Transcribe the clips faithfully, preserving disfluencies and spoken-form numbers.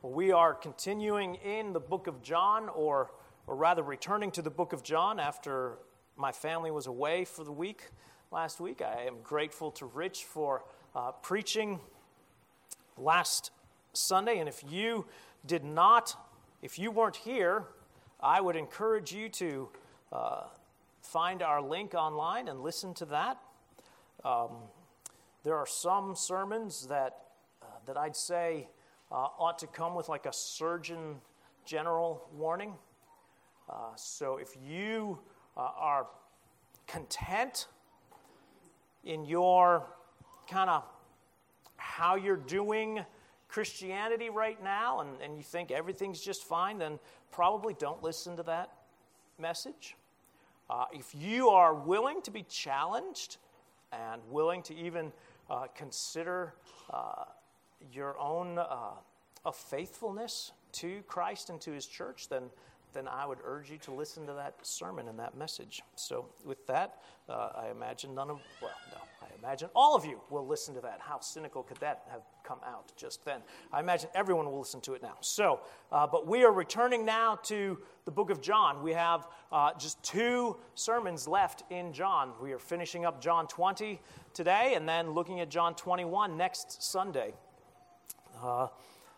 We are continuing in the book of John, or, or rather returning to the book of John after my family was away for the week last week. I am grateful to Rich for uh, preaching last Sunday, and if you did not, if you weren't here, I would encourage you to uh, find our link online and listen to that. Um, there are some sermons that uh, that I'd say Uh, ought to come with like a Surgeon General warning. Uh, so if you uh, are content in your kind of how you're doing Christianity right now, and, and you think everything's just fine, then probably don't listen to that message. Uh, if you are willing to be challenged and willing to even uh, consider uh, your own uh, of faithfulness to Christ and to His church, then then I would urge you to listen to that sermon and that message. So with that, uh, I imagine none of, well, no, I imagine all of you will listen to that. How cynical could that have come out just then? I imagine everyone will listen to it now. So, uh, but we are returning now to the book of John. We have uh, just two sermons left in John. We are finishing up John twenty today and then looking at John twenty-one next Sunday. Uh,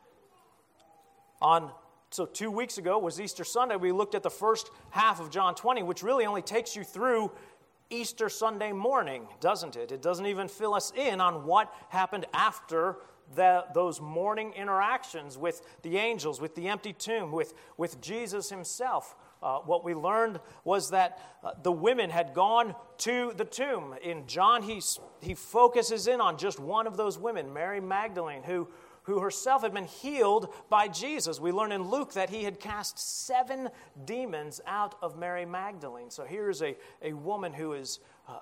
on so two weeks ago was Easter Sunday. We looked at the first half of John twenty, which really only takes you through Easter Sunday morning, doesn't it? It doesn't even fill us in on what happened after the, those morning interactions with the angels, with the empty tomb, with, with Jesus himself. Uh, what we learned was that uh, the women had gone to the tomb. In John, he, he focuses in on just one of those women, Mary Magdalene, who who herself had been healed by Jesus. We learn in Luke that he had cast seven demons out of Mary Magdalene. So here's a, a woman who is uh,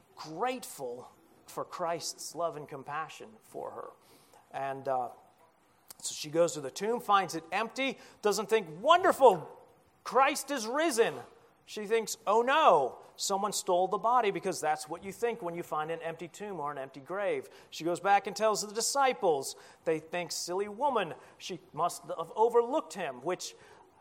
grateful for Christ's love and compassion for her. And uh, so she goes to the tomb, finds it empty, doesn't think, wonderful, Christ is risen. She thinks, oh no, someone stole the body, because that's what you think when you find an empty tomb or an empty grave. She goes back and tells the disciples. They think, silly woman, she must have overlooked him, which,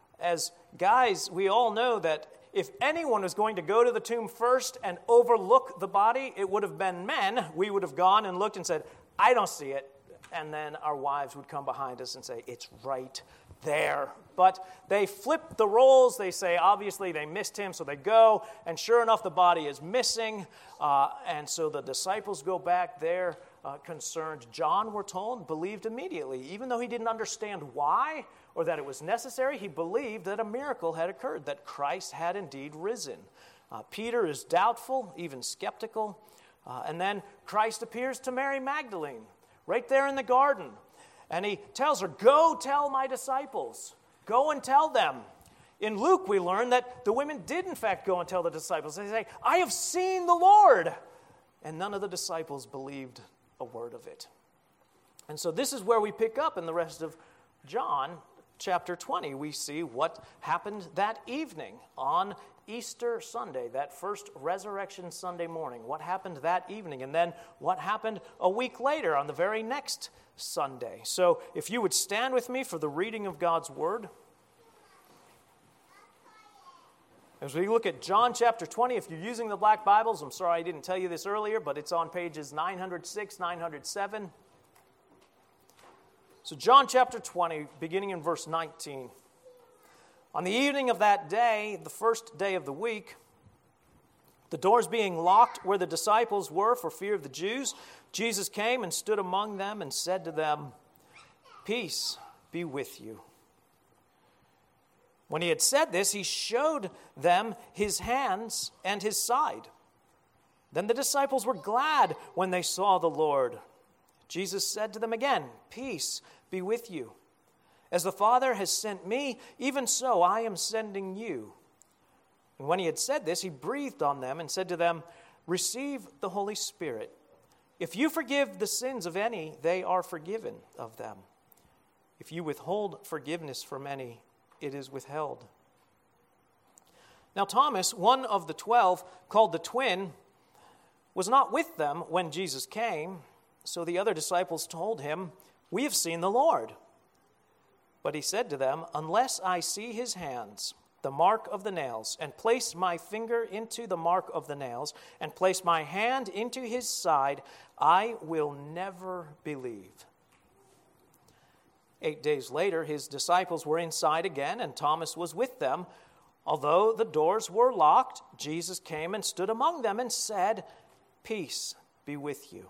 as guys, we all know that if anyone was going to go to the tomb first and overlook the body, it would have been men. We would have gone and looked and said, I don't see it. And then our wives would come behind us and say, it's right there. But they flip the roles. They say, obviously, they missed him, so they go. And sure enough, the body is missing. Uh, and so the disciples go back there uh, concerned. John, we're told, believed immediately. Even though he didn't understand why or that it was necessary, he believed that a miracle had occurred, that Christ had indeed risen. Uh, Peter is doubtful, even skeptical. Uh, and then Christ appears to Mary Magdalene right there in the garden. And he tells her, go tell my disciples. Go and tell them. In Luke, we learn that the women did, in fact, go and tell the disciples. They say, I have seen the Lord. And none of the disciples believed a word of it. And so this is where we pick up in the rest of John chapter twenty. We see what happened that evening on Easter Sunday, that first Resurrection Sunday morning. What happened that evening, and then what happened a week later on the very next Sunday. So if you would stand with me for the reading of God's Word. As we look at John chapter twenty, if you're using the black Bibles, I'm sorry I didn't tell you this earlier, but it's on pages nine hundred six, nine hundred seven. So John chapter twenty, beginning in verse nineteen. On the evening of that day, the first day of the week, the doors being locked where the disciples were for fear of the Jews, Jesus came and stood among them and said to them, peace be with you. When he had said this, he showed them his hands and his side. Then the disciples were glad when they saw the Lord. Jesus said to them again, peace be with you. As the Father has sent me, even so I am sending you. And when he had said this, he breathed on them and said to them, receive the Holy Spirit. If you forgive the sins of any, they are forgiven of them. If you withhold forgiveness from any, it is withheld. Now Thomas, one of the twelve, called the twin, was not with them when Jesus came. So the other disciples told him, we have seen the Lord. But he said to them, "Unless I see his hands, the mark of the nails, and place my finger into the mark of the nails, and place my hand into his side, I will never believe." Eight days later, his disciples were inside again, and Thomas was with them. Although the doors were locked, Jesus came and stood among them and said, "Peace be with you."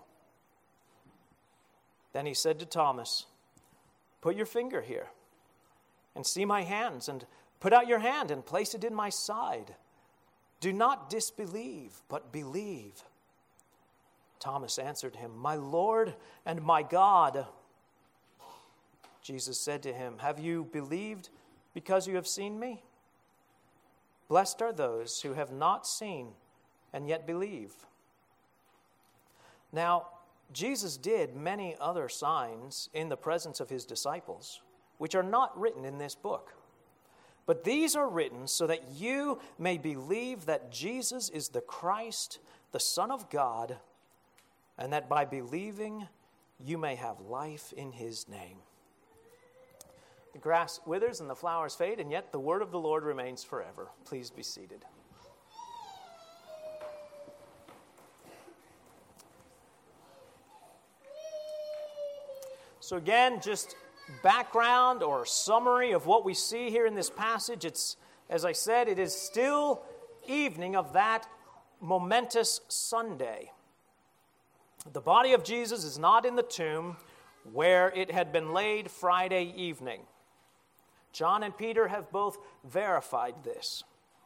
Then he said to Thomas, "Put your finger here, and see my hands, and put out your hand and place it in my side. Do not disbelieve, but believe." Thomas answered him, "My Lord and my God." Jesus said to him, "Have you believed because you have seen me? Blessed are those who have not seen and yet believe." Now, Jesus did many other signs in the presence of his disciples, which are not written in this book. But these are written so that you may believe that Jesus is the Christ, the Son of God, and that by believing you may have life in his name. The grass withers and the flowers fade, and yet the word of the Lord remains forever. Please be seated. So again, just background or summary of what we see here in this passage. It's, as I said, it is still evening of that momentous Sunday. The body of Jesus is not in the tomb where it had been laid Friday evening. John and Peter have both verified this.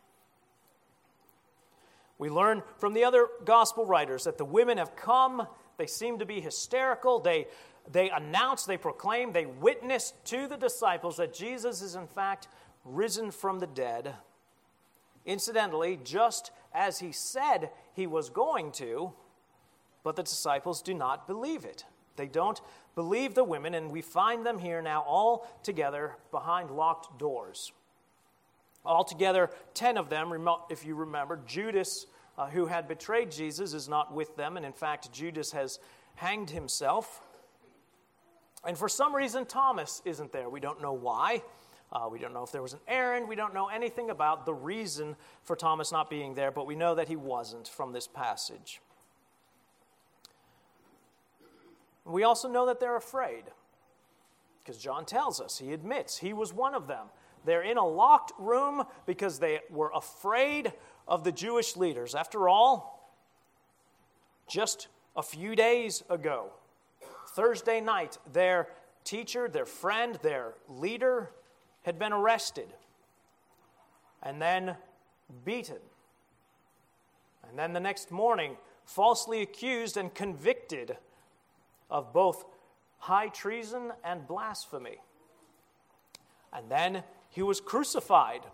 We learn from the other gospel writers that the women have come. They seem to be hysterical. They They announce, they proclaim, they witness to the disciples that Jesus is in fact risen from the dead. Incidentally, just as he said he was going to, but the disciples do not believe it. They don't believe the women, and we find them here now all together behind locked doors. Altogether, ten of them, if you remember. Judas, uh, who had betrayed Jesus, is not with them, and in fact, Judas has hanged himself. And for some reason, Thomas isn't there. We don't know why. Uh, we don't know if there was an errand. We don't know anything about the reason for Thomas not being there, but we know that he wasn't from this passage. We also know that they're afraid, because John tells us, he admits he was one of them. They're in a locked room because they were afraid of the Jewish leaders. After all, just a few days ago, Thursday night, their teacher, their friend, their leader had been arrested and then beaten. And then the next morning, falsely accused and convicted of both high treason and blasphemy. And then he was crucified.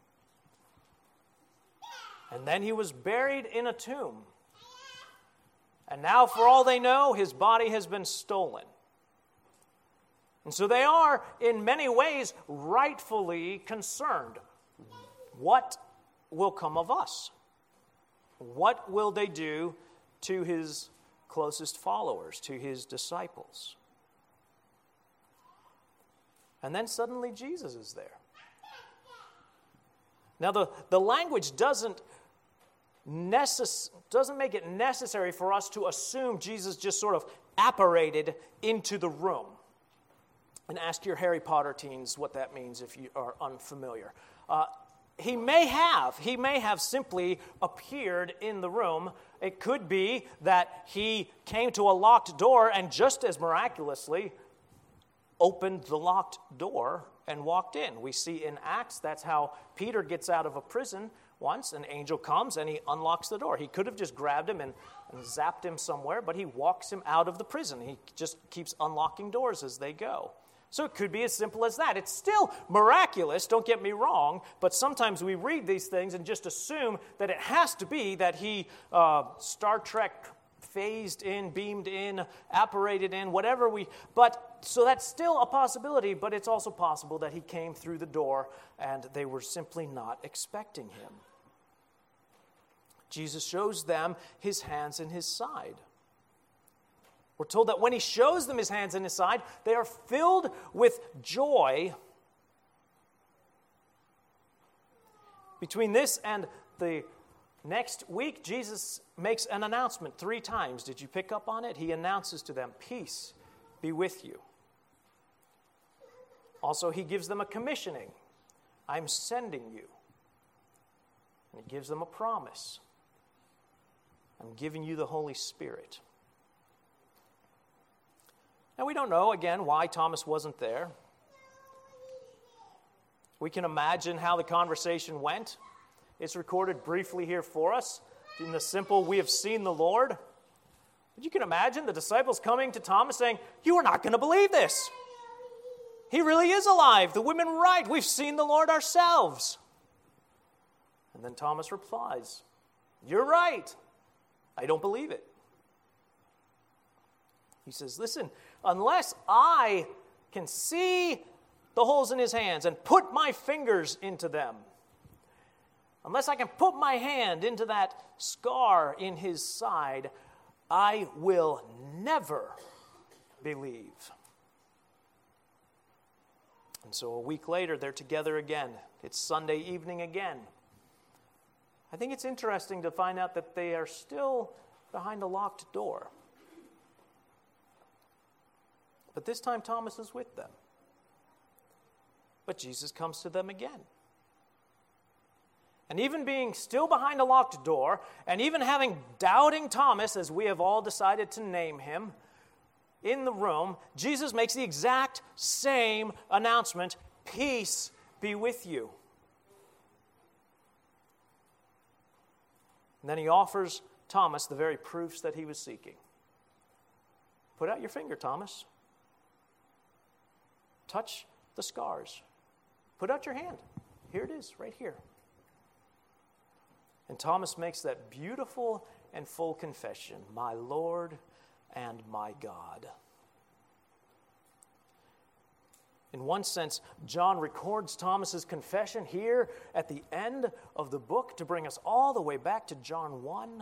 And then he was buried in a tomb. And now, for all they know, his body has been stolen. And so they are, in many ways, rightfully concerned. What will come of us? What will they do to his closest followers, to his disciples? And then suddenly Jesus is there. Now, the, the language doesn't Necess- doesn't make it necessary for us to assume Jesus just sort of apparated into the room. And ask your Harry Potter teens what that means if you are unfamiliar. Uh, he may have, he may have simply appeared in the room. It could be that he came to a locked door and just as miraculously opened the locked door and walked in. We see in Acts that's how Peter gets out of a prison. Once an angel comes and he unlocks the door. He could have just grabbed him and, and zapped him somewhere, but he walks him out of the prison. He just keeps unlocking doors as they go. So it could be as simple as that. It's still miraculous, don't get me wrong, but sometimes we read these things and just assume that it has to be that he, uh, Star Trek, phased in, beamed in, apparated in, whatever we... But so that's still a possibility, but it's also possible that he came through the door and they were simply not expecting him. Jesus shows them his hands and his side. We're told that when he shows them his hands and his side, they are filled with joy Between this and the next week, Jesus makes an announcement three times. Did you pick up on it? He announces to them, peace be with you. Also, he gives them a commissioning. I'm sending you. And he gives them a promise. I'm giving you the Holy Spirit. Now, we don't know, again, why Thomas wasn't there. We can imagine how the conversation went. It's recorded briefly here for us in the simple, we have seen the Lord. But you can imagine the disciples coming to Thomas saying, you are not going to believe this. He really is alive. The women were right. We've seen the Lord ourselves. And then Thomas replies, you're right. I don't believe it. He says, listen, unless I can see the holes in his hands and put my fingers into them, unless I can put my hand into that scar in his side, I will never believe. And so a week later, they're together again. It's Sunday evening again. I think it's interesting to find out that they are still behind a locked door. But this time Thomas is with them. But Jesus comes to them again. And even being still behind a locked door, and even having doubting Thomas, as we have all decided to name him, in the room, Jesus makes the exact same announcement, peace be with you. And then he offers Thomas the very proofs that he was seeking. Put out your finger, Thomas. Touch the scars. Put out your hand. Here it is, right here. And Thomas makes that beautiful and full confession, my Lord and my God. In one sense, John records Thomas's confession here at the end of the book to bring us all the way back to John one,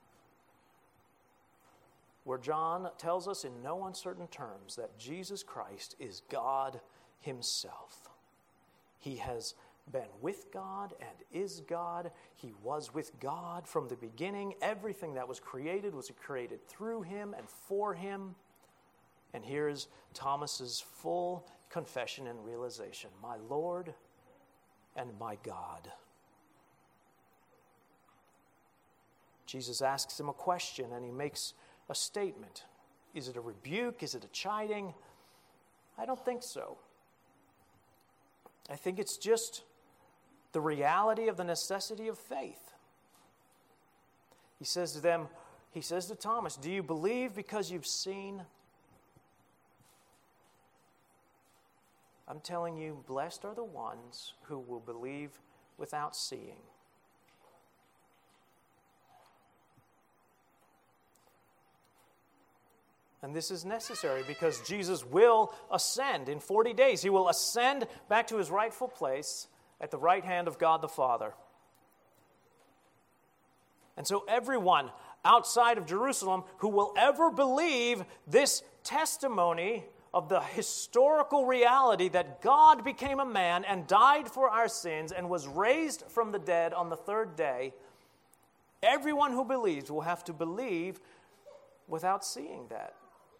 where John tells us in no uncertain terms that Jesus Christ is God himself. He has been with God and is God. He was with God from the beginning. Everything that was created was created through him and for him. And here is Thomas's full confession and realization, my Lord and my God. Jesus asks him a question and he makes a statement. Is it a rebuke? Is it a chiding? I don't think so. I think it's just the reality of the necessity of faith. He says to them, he says to Thomas, do you believe because you've seen? I'm telling you, blessed are the ones who will believe without seeing. And this is necessary because Jesus will ascend. In forty days, he will ascend back to his rightful place at the right hand of God the Father. And so everyone outside of Jerusalem who will ever believe this testimony of the historical reality that God became a man and died for our sins and was raised from the dead on the third day, everyone who believes will have to believe without seeing that.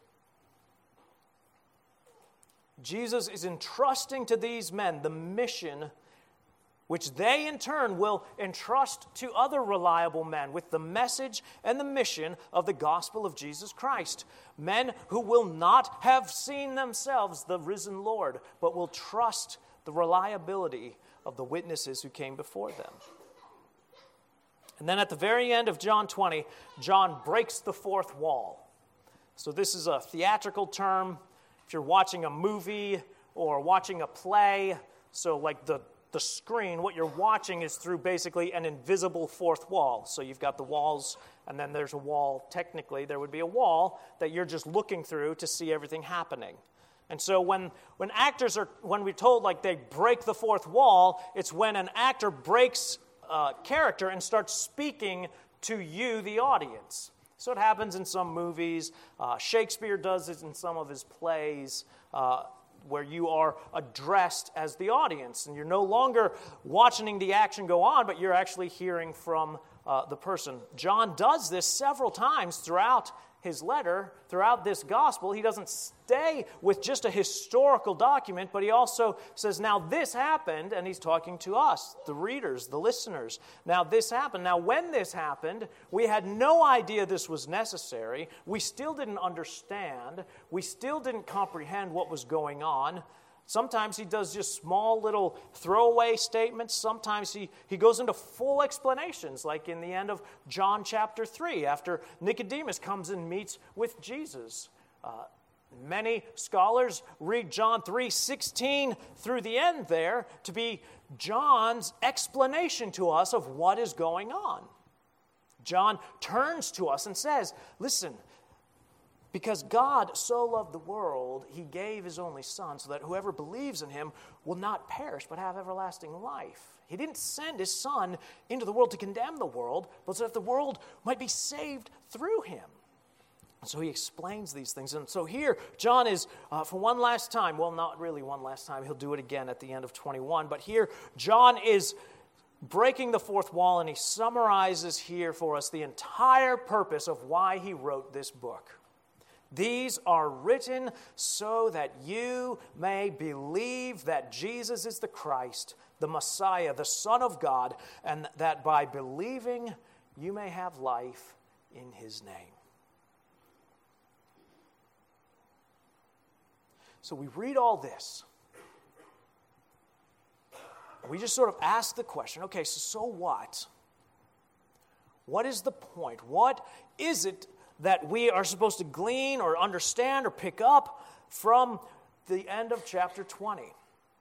Jesus is entrusting to these men the mission which they in turn will entrust to other reliable men with the message and the mission of the gospel of Jesus Christ. Men who will not have seen themselves the risen Lord, but will trust the reliability of the witnesses who came before them. And then at the very end of John twenty, John breaks the fourth wall. So this is a theatrical term. If you're watching a movie or watching a play, so like the, the screen, what you're watching is through basically an invisible fourth wall. So you've got the walls, and then there's a wall. Technically, there would be a wall that you're just looking through to see everything happening. And so when, when actors are, when we're told like they break the fourth wall, it's when an actor breaks uh, character and starts speaking to you, the audience. So it happens in some movies. Uh, Shakespeare does it in some of his plays. Uh, where you are addressed as the audience, and you're no longer watching the action go on, but you're actually hearing from uh, the person. John does this several times throughout his letter, throughout this gospel. He doesn't stay with just a historical document, but he also says, now this happened, and he's talking to us, the readers, the listeners. Now this happened. Now when this happened, we had no idea this was necessary. We still didn't understand. We still didn't comprehend what was going on. Sometimes he does just small little throwaway statements. Sometimes he, he goes into full explanations, like in the end of John chapter three, after Nicodemus comes and meets with Jesus. Uh, many scholars read John three sixteen through the end there to be John's explanation to us of what is going on. John turns to us and says, listen, because God so loved the world, he gave his only Son so that whoever believes in him will not perish but have everlasting life. He didn't send his Son into the world to condemn the world, but so that the world might be saved through him. And so he explains these things. And so here, John is, uh, for one last time, well, not really one last time, he'll do it again at the end of twenty-one, but here, John is breaking the fourth wall, and he summarizes here for us the entire purpose of why he wrote this book. These are written so that you may believe that Jesus is the Christ, the Messiah, the Son of God, and that by believing you may have life in his name. So we read all this. We just sort of ask the question, okay, so, so what? What is the point? What is it that we are supposed to glean or understand or pick up from the end of chapter twenty?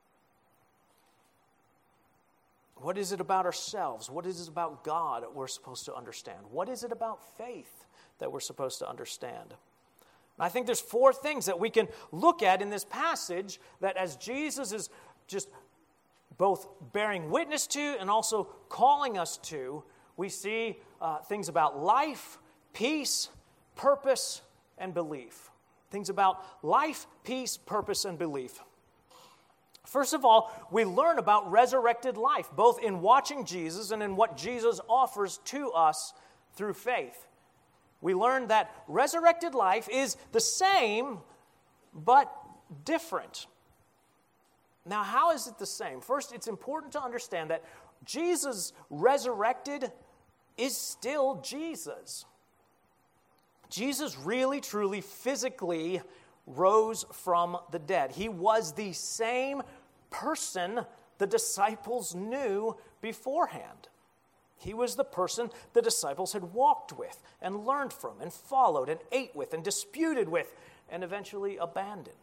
What is it about ourselves? What is it about God that we're supposed to understand? What is it about faith that we're supposed to understand? And I think there's four things that we can look at in this passage that as Jesus is just both bearing witness to and also calling us to, we see uh, things about life, peace, purpose, and belief. Things about life, peace, purpose, and belief. First of all, we learn about resurrected life, both in watching Jesus and in what Jesus offers to us through faith. We learn that resurrected life is the same, but different. Now, how is it the same? First, it's important to understand that Jesus resurrected is still Jesus. Jesus really, truly, physically rose from the dead. He was the same person the disciples knew beforehand. He was the person the disciples had walked with and learned from and followed and ate with and disputed with and eventually abandoned.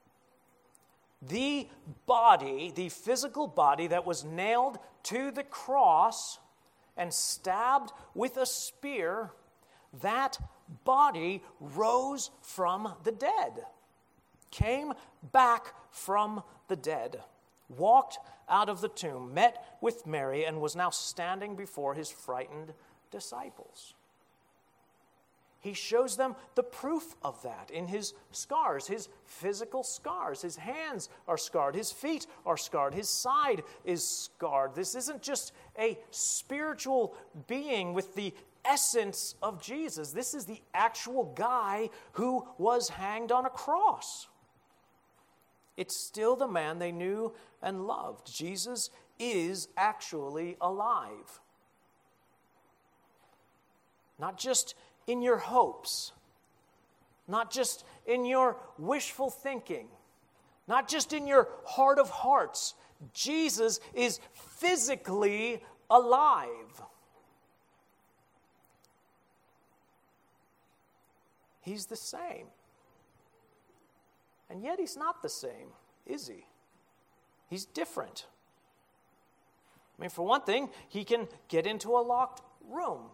The body, the physical body that was nailed to the cross and stabbed with a spear, that body rose from the dead, came back from the dead, walked out of the tomb, met with Mary, and was now standing before his frightened disciples. He shows them the proof of that in his scars, his physical scars. His hands are scarred, his feet are scarred, his side is scarred. This isn't just a spiritual being with the essence of Jesus. This is the actual guy who was hanged on a cross. It's still the man they knew and loved. Jesus is actually alive. Not just in your hopes, not just in your wishful thinking, not just in your heart of hearts. Jesus is physically alive. He's the same. And yet he's not the same, is he? He's different. I mean, for one thing, he can get into a locked room.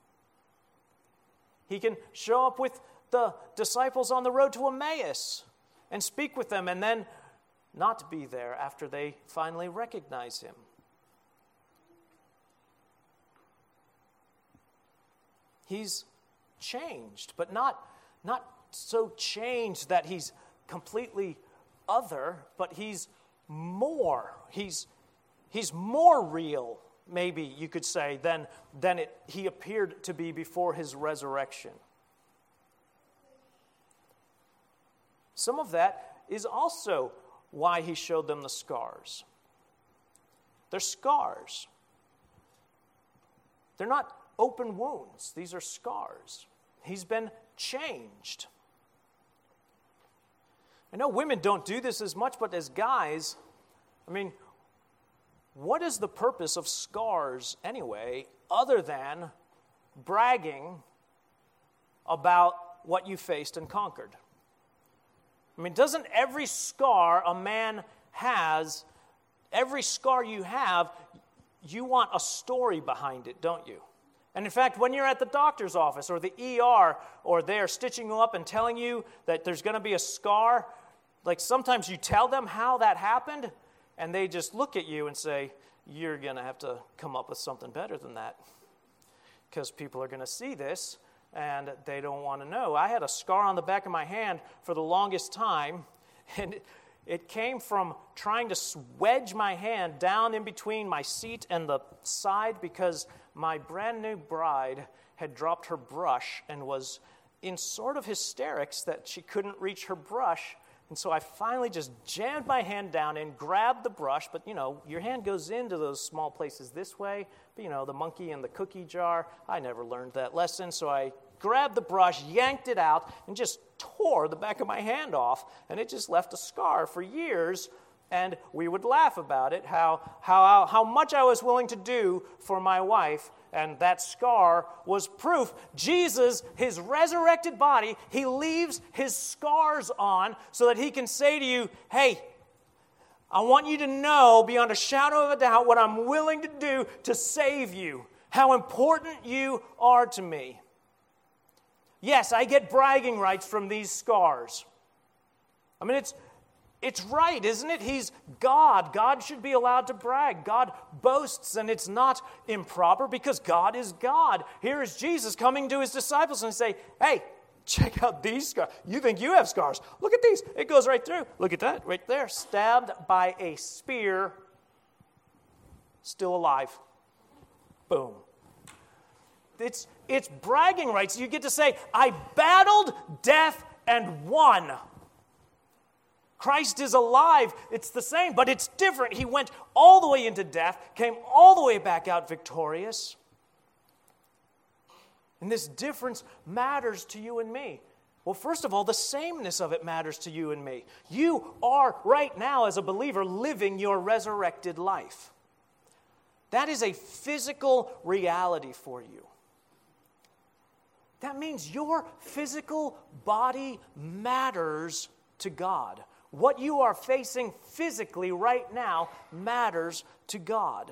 He can show up with the disciples on the road to Emmaus and speak with them and then not be there after they finally recognize him. He's changed, but not, not so changed that he's completely other, but he's more. He's, he's more real, maybe you could say, than, than it, he appeared to be before his resurrection. Some of that is also why he showed them the scars. They're scars. They're not open wounds. These are scars. He's been changed. I know women don't do this as much, but as guys, I mean, what is the purpose of scars anyway, other than bragging about what you faced and conquered? I mean, doesn't every scar a man has, every scar you have, you want a story behind it, don't you? And in fact, when you're at the doctor's office or the E R, or they're stitching you up and telling you that there's going to be a scar, like sometimes you tell them how that happened, and they just look at you and say, you're going to have to come up with something better than that, because people are going to see this, and they don't want to know. I had a scar on the back of my hand for the longest time, and it, it came from trying to wedge my hand down in between my seat and the side, because my brand new bride had dropped her brush and was in sort of hysterics that she couldn't reach her brush. And so I finally just jammed my hand down and grabbed the brush. But, you know, your hand goes into those small places this way. But, you know, the monkey in the cookie jar, I never learned that lesson. So I grabbed the brush, yanked it out, and just tore the back of my hand off. And it just left a scar for years. And we would laugh about it, how, how, how much I was willing to do for my wife. And that scar was proof. Jesus, his resurrected body, he leaves his scars on so that he can say to you, hey, I want you to know beyond a shadow of a doubt what I'm willing to do to save you, how important you are to me. Yes, I get bragging rights from these scars. I mean, it's It's right, isn't it? He's God. God should be allowed to brag. God boasts, and it's not improper because God is God. Here is Jesus coming to his disciples and say, hey, check out these scars. You think you have scars. Look at these. It goes right through. Look at that right there. Stabbed by a spear, still alive. Boom. It's, it's bragging rights. You get to say, I battled death and won. Christ is alive. It's the same, but it's different. He went all the way into death, came all the way back out victorious. And this difference matters to you and me. Well, first of all, the sameness of it matters to you and me. You are right now, as a believer, living your resurrected life. That is a physical reality for you. That means your physical body matters to God. What you are facing physically right now matters to God.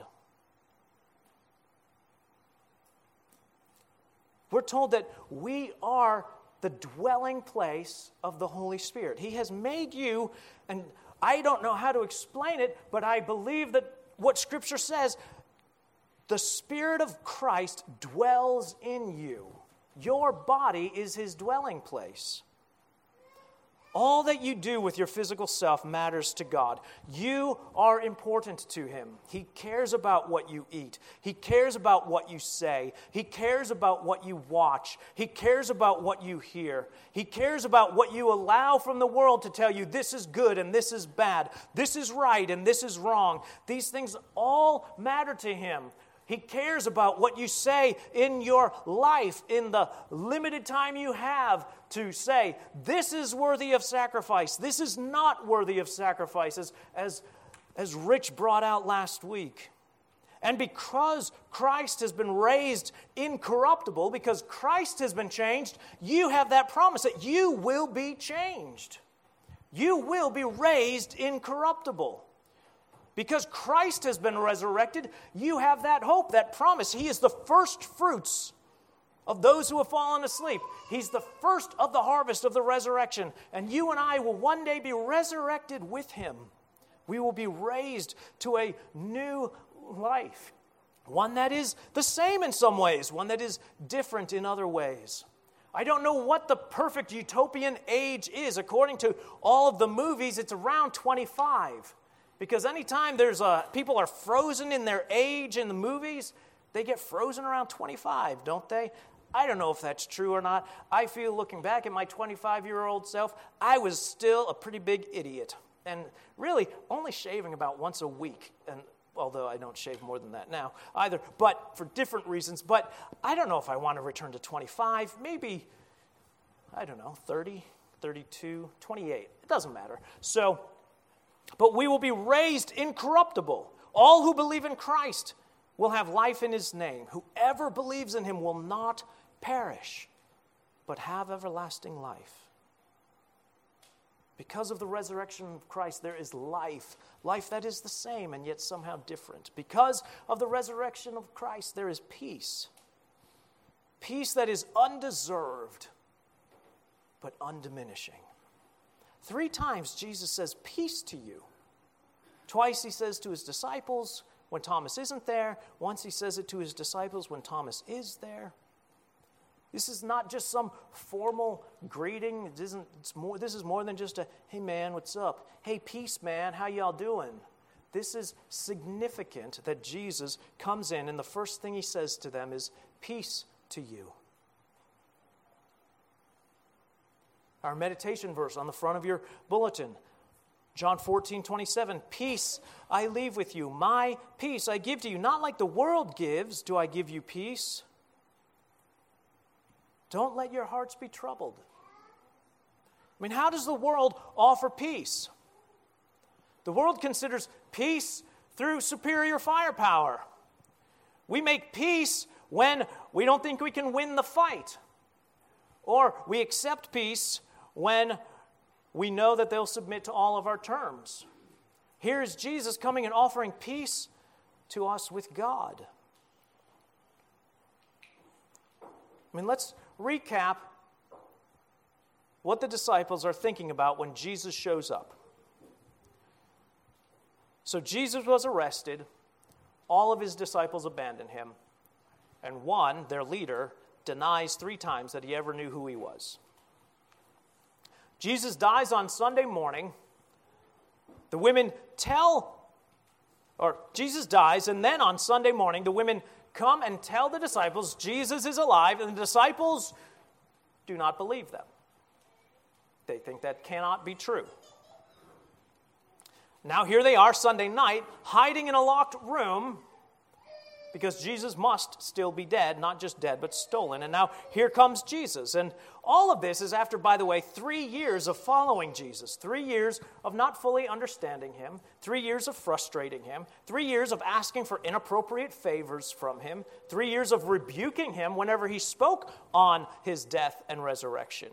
We're told that we are the dwelling place of the Holy Spirit. He has made you, and I don't know how to explain it, but I believe that what Scripture says, the Spirit of Christ dwells in you. Your body is his dwelling place. All that you do with your physical self matters to God. You are important to him. He cares about what you eat. He cares about what you say. He cares about what you watch. He cares about what you hear. He cares about what you allow from the world to tell you this is good and this is bad. This is right and this is wrong. These things all matter to him. He cares about what you say in your life, in the limited time you have to say, this is worthy of sacrifice, this is not worthy of sacrifice, as, as, as Rich brought out last week. And because Christ has been raised incorruptible, because Christ has been changed, you have that promise that you will be changed. You will be raised incorruptible. Because Christ has been resurrected, you have that hope, that promise. He is the first fruits of those who have fallen asleep. He's the first of the harvest of the resurrection. And you and I will one day be resurrected with him. We will be raised to a new life. One that is the same in some ways, one that is different in other ways. I don't know what the perfect utopian age is. According to all of the movies, it's around twenty-five. Because anytime there's a, people are frozen in their age in the movies, they get frozen around twenty-five, don't they? I don't know if that's true or not. I feel looking back at my twenty-five-year-old self, I was still a pretty big idiot. And really only shaving about once a week. And although I don't shave more than that now either, but for different reasons. But I don't know if I want to return to twenty-five, maybe, I don't know, thirty, thirty-two, twenty-eight. It doesn't matter. So, but we will be raised incorruptible. All who believe in Christ will have life in his name. Whoever believes in him will not perish, but have everlasting life. Because of the resurrection of Christ, there is life. Life that is the same and yet somehow different. Because of the resurrection of Christ, there is peace. Peace that is undeserved, but undiminishing. Three times Jesus says, peace to you. Twice he says to his disciples when Thomas isn't there. Once he says it to his disciples when Thomas is there. This is not just some formal greeting. It isn't, it's more, this is more than just a, hey man, what's up? Hey, peace man, how y'all doing? This is significant that Jesus comes in and the first thing he says to them is, peace to you. Our meditation verse on the front of your bulletin, John fourteen twenty-seven, peace I leave with you, my peace I give to you. Not like the world gives, do I give you peace. Don't let your hearts be troubled. I mean, how does the world offer peace? The world considers peace through superior firepower. We make peace when we don't think we can win the fight. Or we accept peace when we know that they'll submit to all of our terms. Here is Jesus coming and offering peace to us with God. I mean, let's recap what the disciples are thinking about when Jesus shows up. So Jesus was arrested. All of his disciples abandon him. And one, their leader, denies three times that he ever knew who he was. Jesus dies on Sunday morning. The women tell, or Jesus dies, and then on Sunday morning, the women come and tell the disciples Jesus is alive, and the disciples do not believe them. They think that cannot be true. Now here they are Sunday night, hiding in a locked room, because Jesus must still be dead, not just dead, but stolen. And now here comes Jesus. And all of this is after, by the way, three years of following Jesus, three years of not fully understanding him, three years of frustrating him, three years of asking for inappropriate favors from him, three years of rebuking him whenever he spoke on his death and resurrection.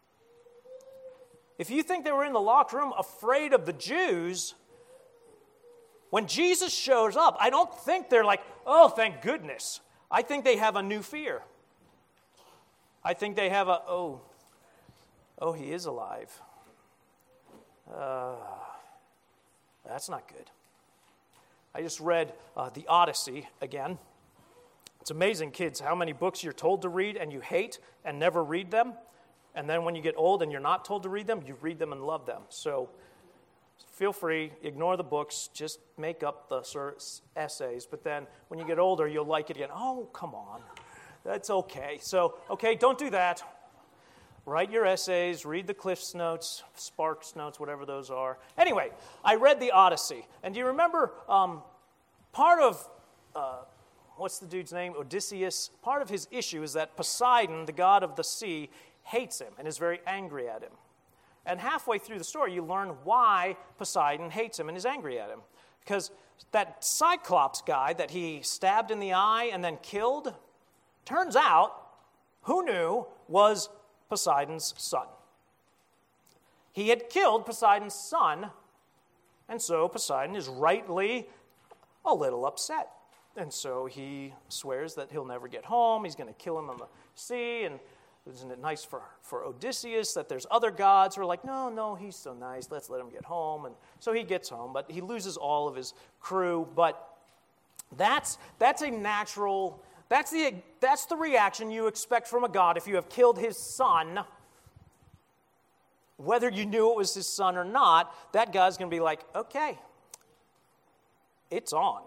If you think they were in the locked room afraid of the Jews, when Jesus shows up, I don't think they're like, oh, thank goodness. I think they have a new fear. I think they have a, oh, oh, he is alive. Uh, that's not good. I just read uh, The Odyssey again. It's amazing, kids, how many books you're told to read and you hate and never read them. And then when you get old and you're not told to read them, you read them and love them. So feel free, ignore the books, just make up the essays. But then when you get older, you'll like it again. Oh, come on. That's okay. So, okay, don't do that. Write your essays, read the Cliff's Notes, Sparks Notes, whatever those are. Anyway, I read the Odyssey. And do you remember um, part of, uh, what's the dude's name? Odysseus. Part of his issue is that Poseidon, the god of the sea, hates him and is very angry at him. And halfway through the story, you learn why Poseidon hates him and is angry at him. Because that Cyclops guy that he stabbed in the eye and then killed, turns out, who knew, was Poseidon's son. He had killed Poseidon's son, and so Poseidon is rightly a little upset. And so he swears that he'll never get home, he's going to kill him on the sea, and isn't it nice for, for Odysseus that there's other gods who are like, no, no, he's so nice, let's let him get home. And so he gets home, but he loses all of his crew. But that's, that's a natural That's the, that's the reaction you expect from a God if you have killed his son. Whether you knew it was his son or not, that God's going to be like, okay, it's on.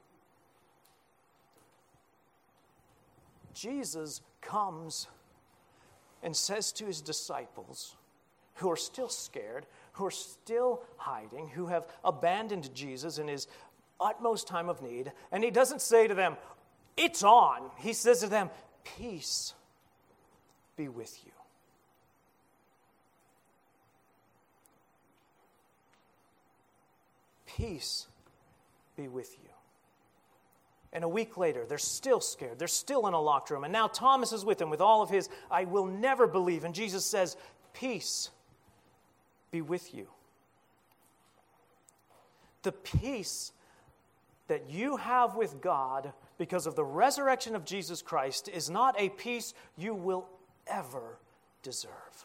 Jesus comes and says to his disciples, who are still scared, who are still hiding, who have abandoned Jesus in his utmost time of need, and he doesn't say to them, it's on. He says to them, peace be with you. Peace be with you. And a week later, they're still scared. They're still in a locked room. And now Thomas is with them with all of his, I will never believe. And Jesus says, peace be with you. The peace that you have with God because of the resurrection of Jesus Christ is not a peace you will ever deserve.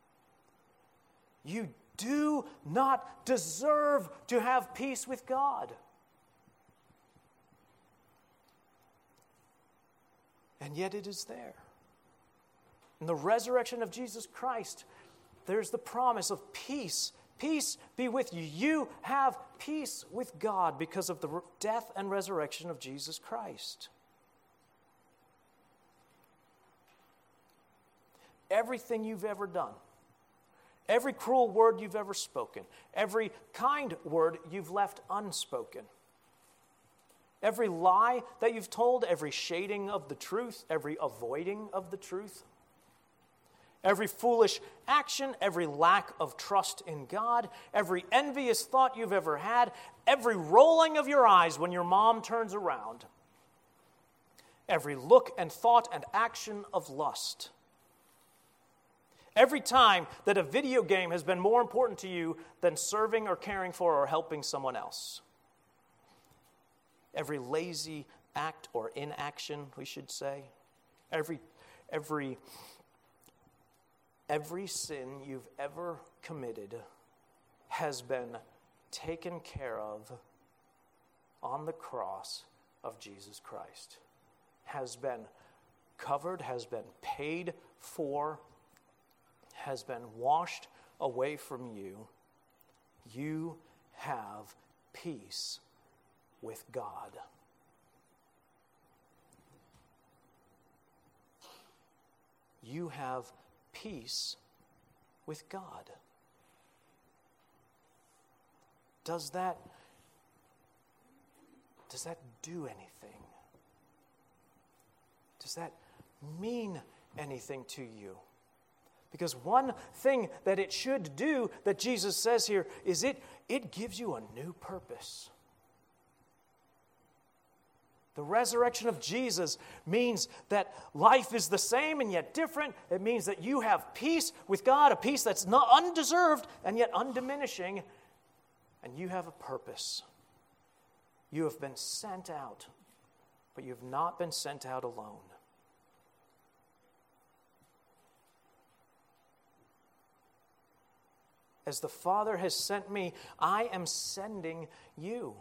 You do not deserve to have peace with God. And yet it is there. In the resurrection of Jesus Christ, there's the promise of peace. Peace be with you. You have peace with God because of the death and resurrection of Jesus Christ. Everything you've ever done, every cruel word you've ever spoken, every kind word you've left unspoken, every lie that you've told, every shading of the truth, every avoiding of the truth, every foolish action, every lack of trust in God, every envious thought you've ever had, every rolling of your eyes when your mom turns around, every look and thought and action of lust, every time that a video game has been more important to you than serving or caring for or helping someone else, every lazy act or inaction, we should say, every every every sin you've ever committed has been taken care of on the cross of Jesus Christ, has been covered, has been paid for, has been washed away from you. You have peace with God. You have peace with God. Does that, does that do anything? Does that mean anything to you? Because one thing that it should do, that Jesus says here, is it, it gives you a new purpose. The resurrection of Jesus means that life is the same and yet different. It means that you have peace with God, a peace that's not undeserved and yet undiminishing, and you have a purpose. You have been sent out, but you have not been sent out alone. As the Father has sent me, I am sending you.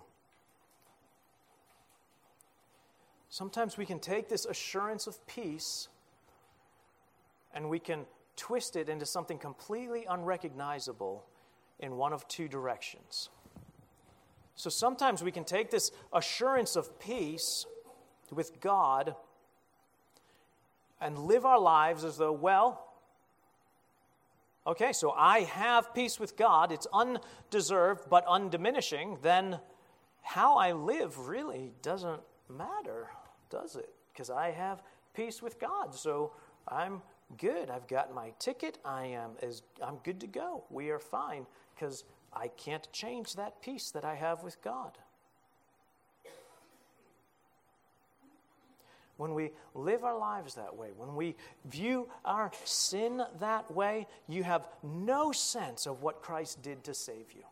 Sometimes we can take this assurance of peace and we can twist it into something completely unrecognizable in one of two directions. So sometimes we can take this assurance of peace with God and live our lives as though, well, okay, so I have peace with God. It's undeserved but undiminishing. Then how I live really doesn't matter, does it? Because I have peace with God, so I'm good. I've got my ticket. I am as I'm good to go. We are fine because I can't change that peace that I have with God. When we live our lives that way, when we view our sin that way, you have no sense of what Christ did to save you.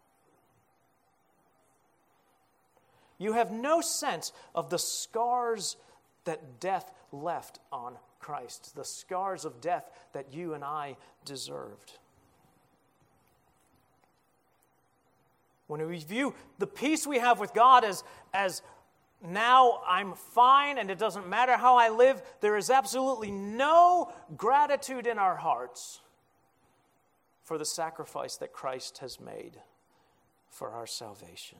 You have no sense of the scars that death left on Christ, the scars of death that you and I deserved. When we view the peace we have with God as, as now I'm fine and it doesn't matter how I live, there is absolutely no gratitude in our hearts for the sacrifice that Christ has made for our salvation.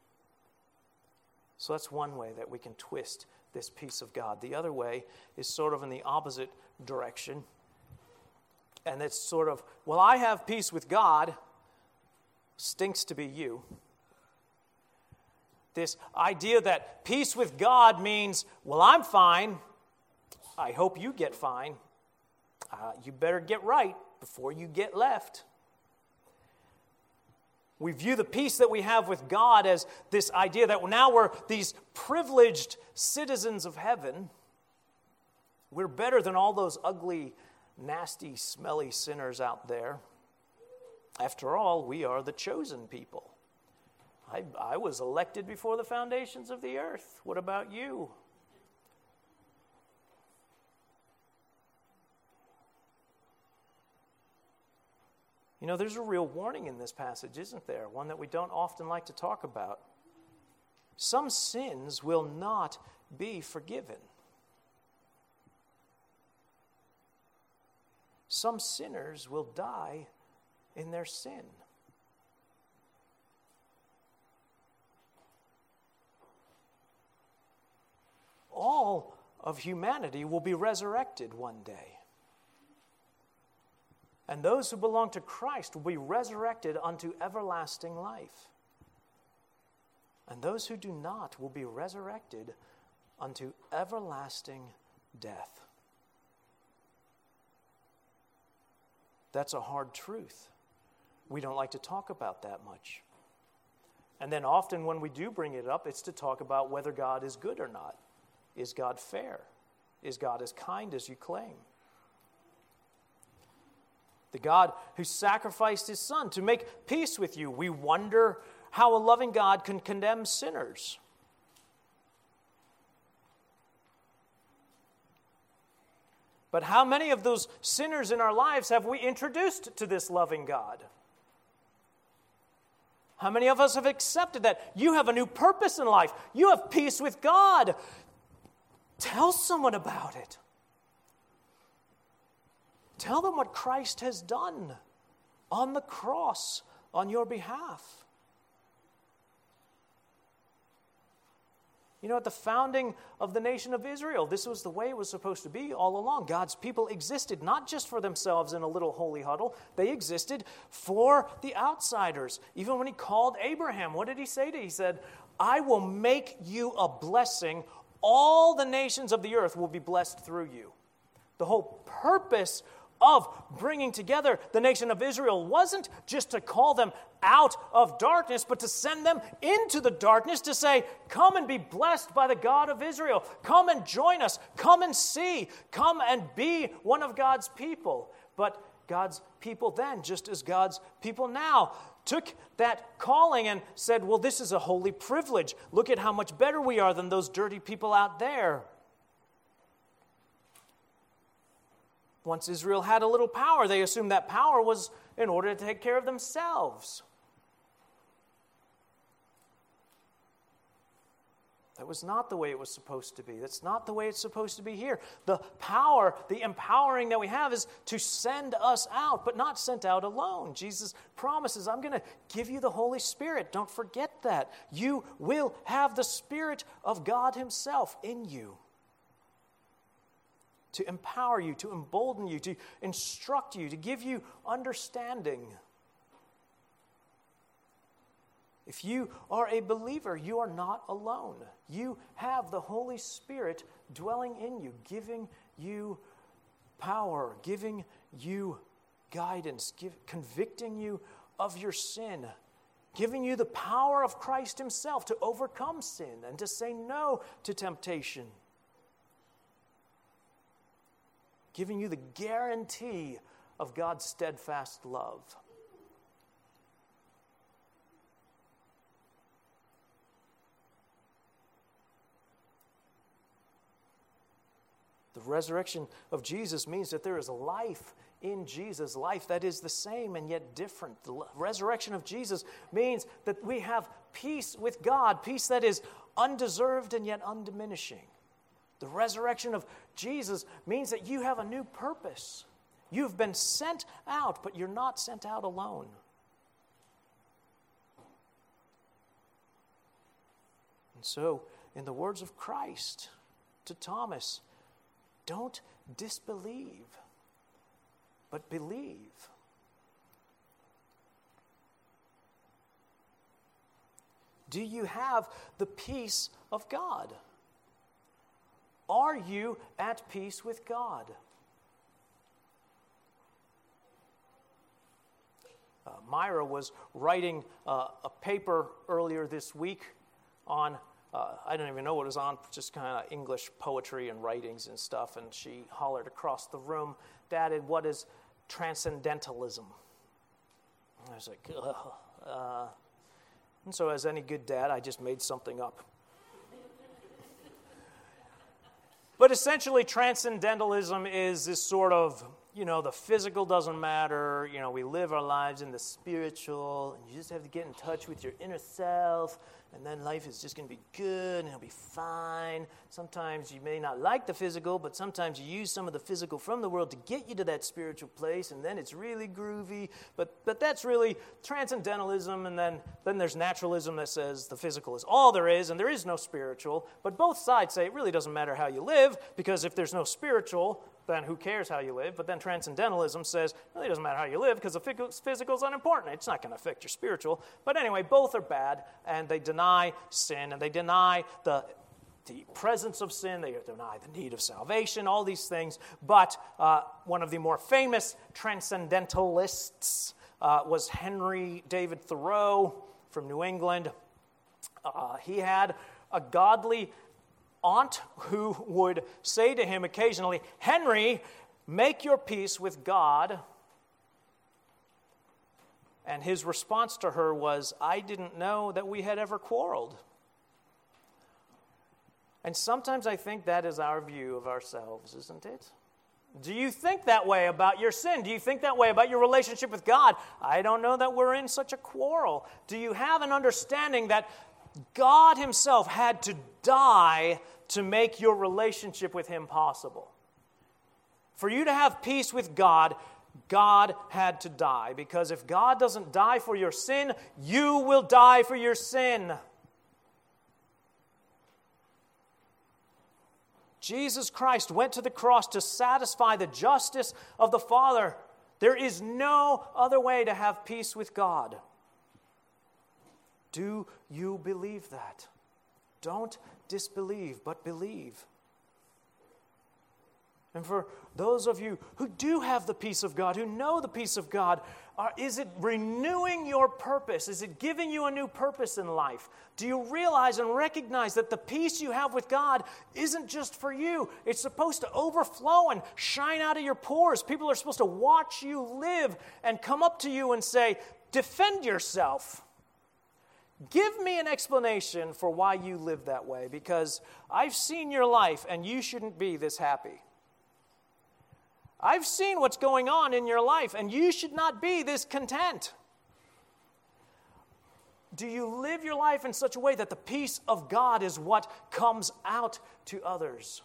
So that's one way that we can twist this peace of God. The other way is sort of in the opposite direction. And it's sort of, well, I have peace with God, stinks to be you. This idea that peace with God means, well, I'm fine. I hope you get fine. Uh, you better get right before you get left. We view the peace that we have with God as this idea that now we're these privileged citizens of heaven. We're better than all those ugly, nasty, smelly sinners out there. After all, we are the chosen people. I, I was elected before the foundations of the earth. What about you? You know, there's a real warning in this passage, isn't there? One that we don't often like to talk about. Some sins will not be forgiven. Some sinners will die in their sin. All of humanity will be resurrected one day. And those who belong to Christ will be resurrected unto everlasting life. And those who do not will be resurrected unto everlasting death. That's a hard truth. We don't like to talk about that much. And then often when we do bring it up, it's to talk about whether God is good or not. Is God fair? Is God as kind as you claim? The God who sacrificed his Son to make peace with you. We wonder how a loving God can condemn sinners. But how many of those sinners in our lives have we introduced to this loving God? How many of us have accepted that you have a new purpose in life? You have peace with God. Tell someone about it. Tell them what Christ has done on the cross on your behalf. You know, at the founding of the nation of Israel, this was the way it was supposed to be all along. God's people existed not just for themselves in a little holy huddle. They existed for the outsiders. Even when he called Abraham, what did he say to him? He said, I will make you a blessing. All the nations of the earth will be blessed through you. The whole purpose of bringing together the nation of Israel wasn't just to call them out of darkness, but to send them into the darkness to say, come and be blessed by the God of Israel. Come and join us. Come and see. Come and be one of God's people. But God's people then, just as God's people now, took that calling and said, well, this is a holy privilege. Look at how much better we are than those dirty people out there. Once Israel had a little power, they assumed that power was in order to take care of themselves. That was not the way it was supposed to be. That's not the way it's supposed to be here. The power, the empowering that we have is to send us out, but not sent out alone. Jesus promises, I'm going to give you the Holy Spirit. Don't forget that. You will have the Spirit of God himself in you, to empower you, to embolden you, to instruct you, to give you understanding. If you are a believer, you are not alone. You have the Holy Spirit dwelling in you, giving you power, giving you guidance, give, convicting you of your sin, giving you the power of Christ himself to overcome sin and to say no to temptation, giving you the guarantee of God's steadfast love. The resurrection of Jesus means that there is life in Jesus' life that is the same and yet different. The resurrection of Jesus means that we have peace with God, peace that is undeserved and yet undiminishing. The resurrection of Jesus means that you have a new purpose. You've been sent out, but you're not sent out alone. And so, in the words of Christ to Thomas, don't disbelieve, but believe. Do you have the peace of God? Are you at peace with God? Uh, Myra was writing uh, a paper earlier this week on, uh, I don't even know what it was on, just kind of English poetry and writings and stuff, and she hollered across the room, "Dad, what is transcendentalism?" And I was like, ugh. Uh, and so as any good dad, I just made something up. But essentially, transcendentalism is this sort of, you know, the physical doesn't matter. You know, we live our lives in the spiritual, and you just have to get in touch with your inner self, and then life is just going to be good, and it'll be fine. Sometimes you may not like the physical, but sometimes you use some of the physical from the world to get you to that spiritual place, and then it's really groovy. But but that's really transcendentalism, and then, then there's naturalism that says the physical is all there is, and there is no spiritual. But both sides say it really doesn't matter how you live, because if there's no spiritual, then who cares how you live? But then transcendentalism says, it really doesn't matter how you live because the physical is unimportant. It's not going to affect your spiritual. But anyway, both are bad, and they deny sin, and they deny the, the presence of sin. They deny the need of salvation, all these things. But uh, one of the more famous transcendentalists uh, was Henry David Thoreau from New England. Uh, he had a godly aunt who would say to him occasionally, "Henry, make your peace with God." And his response to her was, "I didn't know that we had ever quarreled." And sometimes I think that is our view of ourselves, isn't it? Do you think that way about your sin? Do you think that way about your relationship with God? I don't know that we're in such a quarrel. Do you have an understanding that God himself had to die to make your relationship with him possible? For you to have peace with God, God had to die. Because if God doesn't die for your sin, you will die for your sin. Jesus Christ went to the cross to satisfy the justice of the Father. There is no other way to have peace with God. Do you believe that? Don't disbelieve, but believe. And for those of you who do have the peace of God, who know the peace of God, are, is it renewing your purpose? Is it giving you a new purpose in life? Do you realize and recognize that the peace you have with God isn't just for you? It's supposed to overflow and shine out of your pores. People are supposed to watch you live and come up to you and say, "Defend yourself. Give me an explanation for why you live that way, because I've seen your life and you shouldn't be this happy. I've seen what's going on in your life and you should not be this content." Do you live your life in such a way that the peace of God is what comes out to others?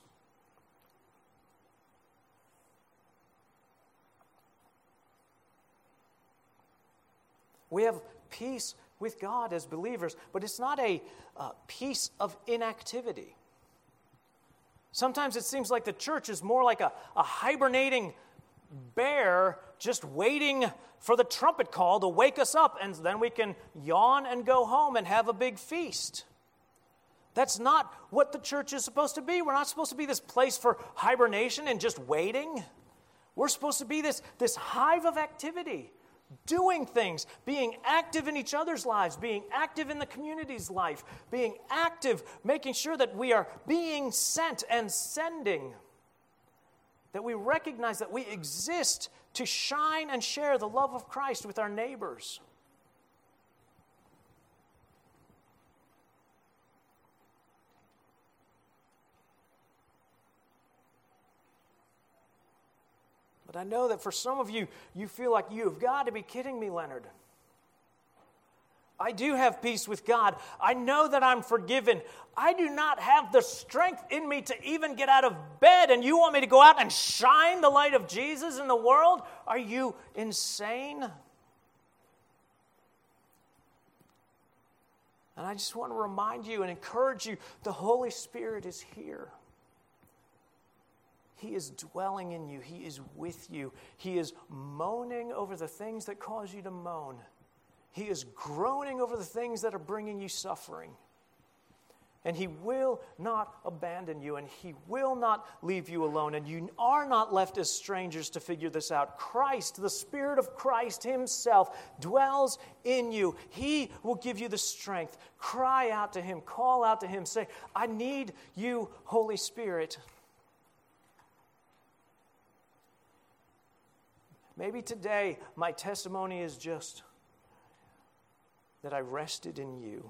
We have peace with God as believers, but it's not a uh, peace of inactivity. Sometimes it seems like the church is more like a, a hibernating bear just waiting for the trumpet call to wake us up, and then we can yawn and go home and have a big feast. That's not what the church is supposed to be. We're not supposed to be this place for hibernation and just waiting. We're supposed to be this, this hive of activity. Doing things, being active in each other's lives, being active in the community's life, being active, making sure that we are being sent and sending, that we recognize that we exist to shine and share the love of Christ with our neighbors. But I know that for some of you, you feel like you have got to be kidding me, Leonard. I do have peace with God. I know that I'm forgiven. I do not have the strength in me to even get out of bed, and you want me to go out and shine the light of Jesus in the world? Are you insane? And I just want to remind you and encourage you, the Holy Spirit is here. He is dwelling in you. He is with you. He is moaning over the things that cause you to moan. He is groaning over the things that are bringing you suffering. And He will not abandon you, and He will not leave you alone. And you are not left as strangers to figure this out. Christ, the Spirit of Christ Himself, dwells in you. He will give you the strength. Cry out to Him. Call out to Him. Say, I need you, Holy Spirit. Maybe today my testimony is just that I rested in you.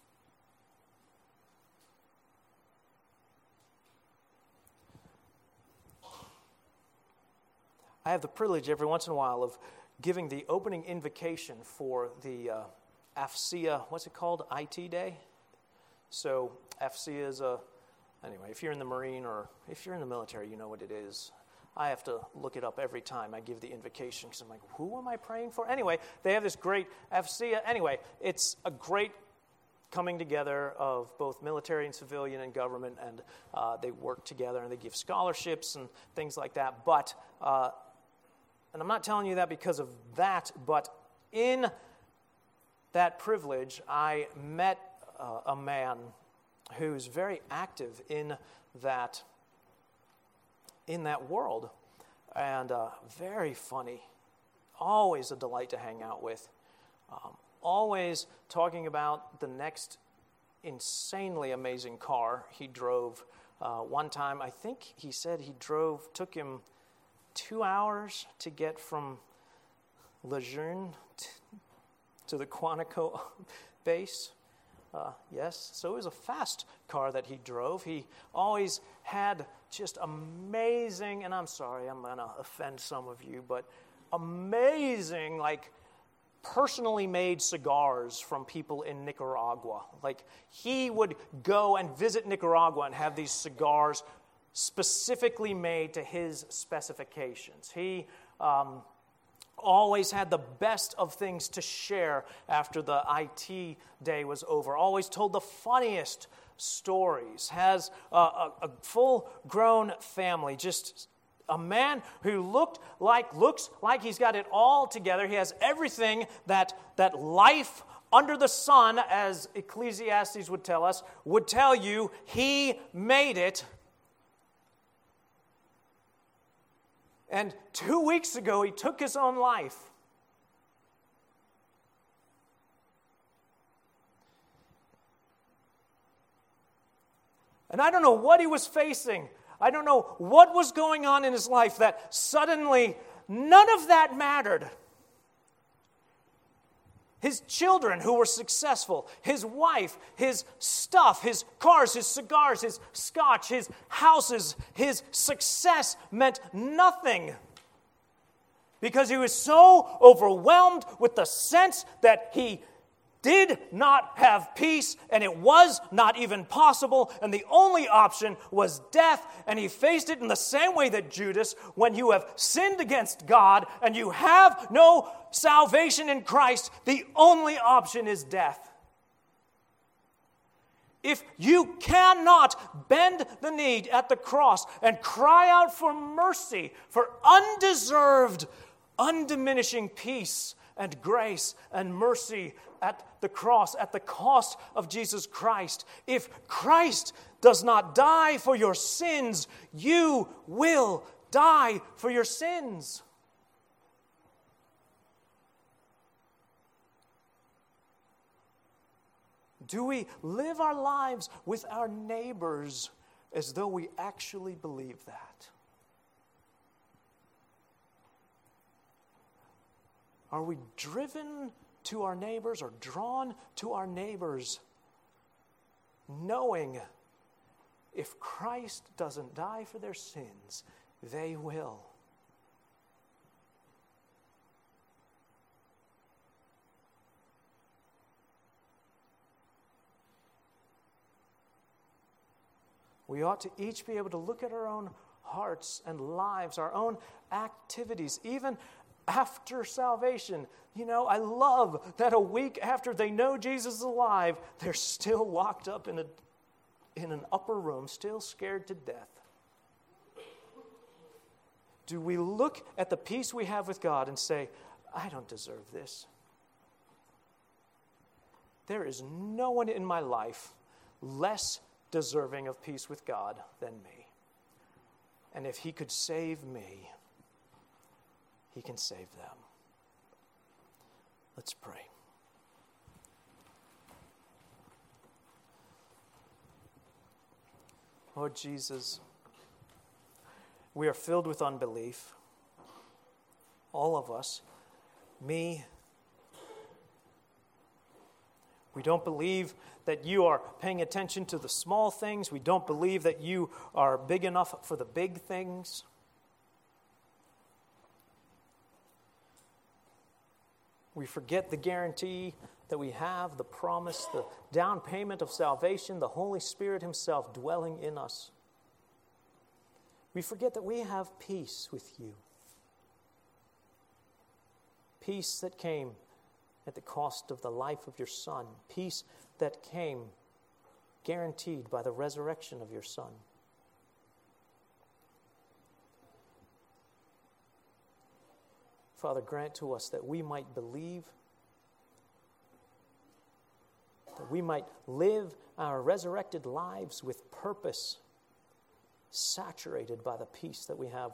I have the privilege every once in a while of giving the opening invocation for the uh, A F C A, what's it called, I T Day? So A F C A is a, anyway, if you're in the Marine or if you're in the military, you know what it is. I have to look it up every time I give the invocation because I'm like, who am I praying for? Anyway, they have this great A F C A. Anyway, it's a great coming together of both military and civilian and government, and uh, they work together and they give scholarships and things like that. But, uh, and I'm not telling you that because of that, but in that privilege, I met uh, a man who's very active in that in that world, and uh, very funny, always a delight to hang out with, um, always talking about the next insanely amazing car he drove. Uh, one time, I think he said he drove, took him two hours to get from Lejeune t- to the Quantico base. Uh, yes, so it was a fast car that he drove. He always had just amazing, and I'm sorry, I'm going to offend some of you, but amazing, like, personally made cigars from people in Nicaragua. Like, he would go and visit Nicaragua and have these cigars specifically made to his specifications. He um, always had the best of things to share after the I T day was over. Always told the funniest stories. Has a, a, a full-grown family. Just a man who looked like looks like he's got it all together. He has everything that that life under the sun, as Ecclesiastes would tell us, would tell you. He made it. And two weeks ago, he took his own life. And I don't know what he was facing. I don't know what was going on in his life that suddenly none of that mattered. His children who were successful, his wife, his stuff, his cars, his cigars, his scotch, his houses, his success meant nothing. Because he was so overwhelmed with the sense that he did not have peace, and it was not even possible, and the only option was death, and he faced it in the same way that Judas, when you have sinned against God and you have no salvation in Christ, the only option is death. If you cannot bend the knee at the cross and cry out for mercy, for undeserved, undiminishing peace and grace and mercy at the cross, at the cost of Jesus Christ. If Christ does not die for your sins, you will die for your sins. Do we live our lives with our neighbors as though we actually believe that? Are we driven to our neighbors or drawn to our neighbors knowing if Christ doesn't die for their sins, they will? We ought to each be able to look at our own hearts and lives, our own activities, even after salvation. You know, I love that a week after they know Jesus is alive, they're still locked up in a in an upper room, still scared to death. Do we look at the peace we have with God and say, I don't deserve this? There is no one in my life less deserving of peace with God than me. And if he could save me, he can save them. Let's pray. Lord Jesus, we are filled with unbelief. All of us. Me. We don't believe that you are paying attention to the small things. We don't believe that you are big enough for the big things. We forget the guarantee that we have, the promise, the down payment of salvation, the Holy Spirit himself dwelling in us. We forget that we have peace with you. Peace that came at the cost of the life of your Son. Peace that came guaranteed by the resurrection of your Son. Father, grant to us that we might believe, that we might live our resurrected lives with purpose, saturated by the peace that we have